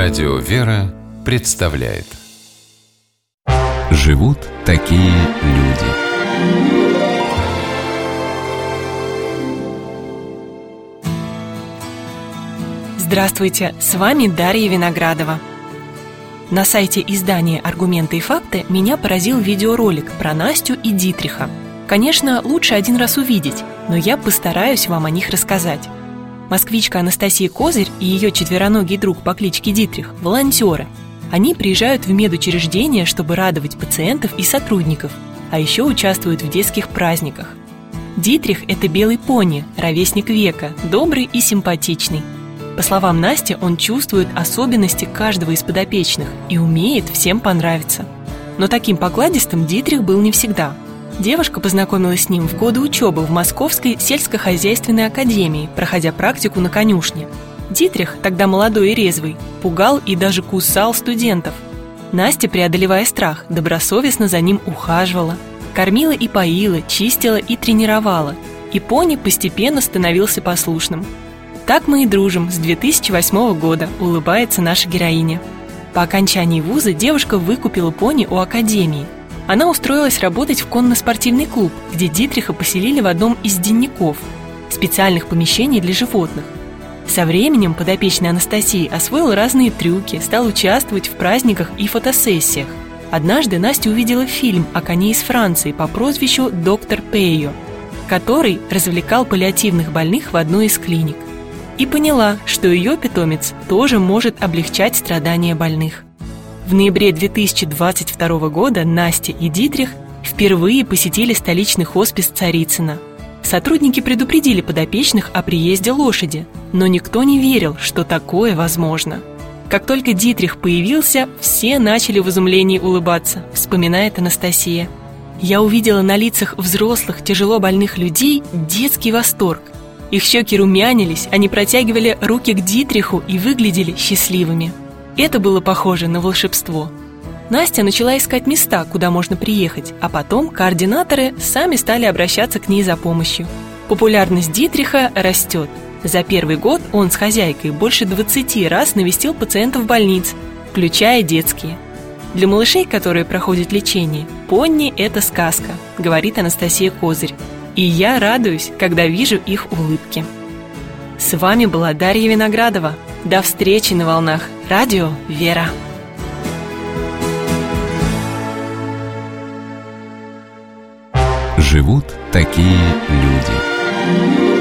Радио «Вера» представляет. Живут такие люди. Здравствуйте, с вами Дарья Виноградова. На сайте издания «Аргументы и факты» меня поразил видеоролик про Настю и Дитриха. Конечно, лучше один раз увидеть, но я постараюсь вам о них рассказать. Москвичка Анастасия Козырь и ее четвероногий друг по кличке Дитрих – волонтеры. Они приезжают в медучреждения, чтобы радовать пациентов и сотрудников, а еще участвуют в детских праздниках. Дитрих – это белый пони, ровесник Века, добрый и симпатичный. По словам Насти, он чувствует особенности каждого из подопечных и умеет всем понравиться. Но таким покладистым Дитрих был не всегда. Девушка познакомилась с ним в годы учебы в Московской сельскохозяйственной академии, проходя практику на конюшне. Дитрих, тогда молодой и резвый, пугал и даже кусал студентов. Настя, преодолевая страх, добросовестно за ним ухаживала. Кормила и поила, чистила и тренировала. И пони постепенно становился послушным. Так мы и дружим с 2008 года, улыбается наша героиня. По окончании вуза девушка выкупила пони у академии. Она устроилась работать в конно-спортивный клуб, где Дитриха поселили в одном из денников, специальных помещений для животных. Со временем подопечный Анастасии освоил разные трюки, стал участвовать в праздниках и фотосессиях. Однажды Настя увидела фильм о коне из Франции по прозвищу «Доктор Пейо», который развлекал паллиативных больных в одной из клиник. И поняла, что ее питомец тоже может облегчать страдания больных. В ноябре 2022 года Настя и Дитрих впервые посетили столичный хоспис Царицына. Сотрудники предупредили подопечных о приезде лошади, но никто не верил, что такое возможно. Как только Дитрих появился, все начали в изумлении улыбаться, вспоминает Анастасия. Я увидела на лицах взрослых, тяжело больных людей детский восторг. Их щеки румянились, они протягивали руки к Дитриху и выглядели счастливыми. Это было похоже на волшебство. Настя начала искать места, куда можно приехать, а потом координаторы сами стали обращаться к ней за помощью. Популярность Дитриха растет. За первый год он с хозяйкой больше 20 раз навестил пациентов больниц, включая детские. Для малышей, которые проходят лечение, пони – это сказка, говорит Анастасия Козырь. И я радуюсь, когда вижу их улыбки. С вами была Дарья Виноградова. До встречи на волнах Радио «Вера». Живут такие люди.